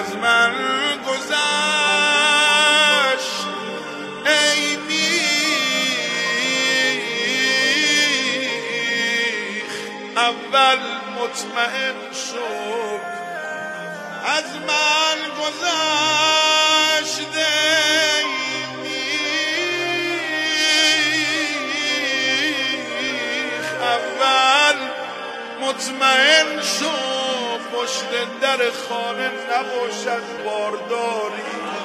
از من گذشت ای بیخ اول مطمئن شد از من گذشت ای بیخ اول مطمئن شد پشت در خانه نباشد بارداری